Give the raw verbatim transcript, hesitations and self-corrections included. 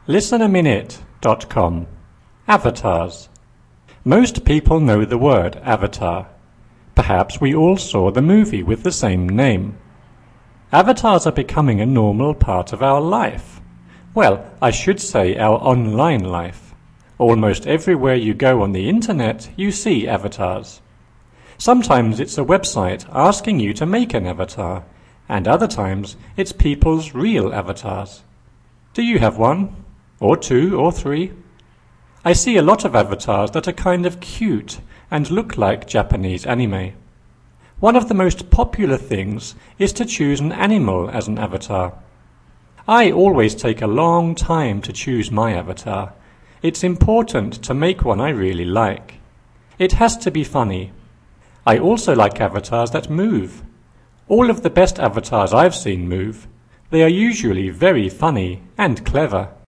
listen a minute dot com. Avatars. Most people know the word avatar. Perhaps we all saw the movie with the same name. Avatars are becoming a normal part of our life. Well, I should say our online life. Almost everywhere you go on the internet, you see avatars. Sometimes it's a website asking you to make an avatar, and other times it's people's real avatars. Do you have one? Or two or three? I see a lot of avatars that are kind of cute and look like Japanese anime. One of the most popular things is to choose an animal as an avatar. I always take a long time to choose my avatar. It's important to make one I really like. It has to be funny. I also like avatars that move. All of the best avatars I've seen move. They are usually very funny and clever.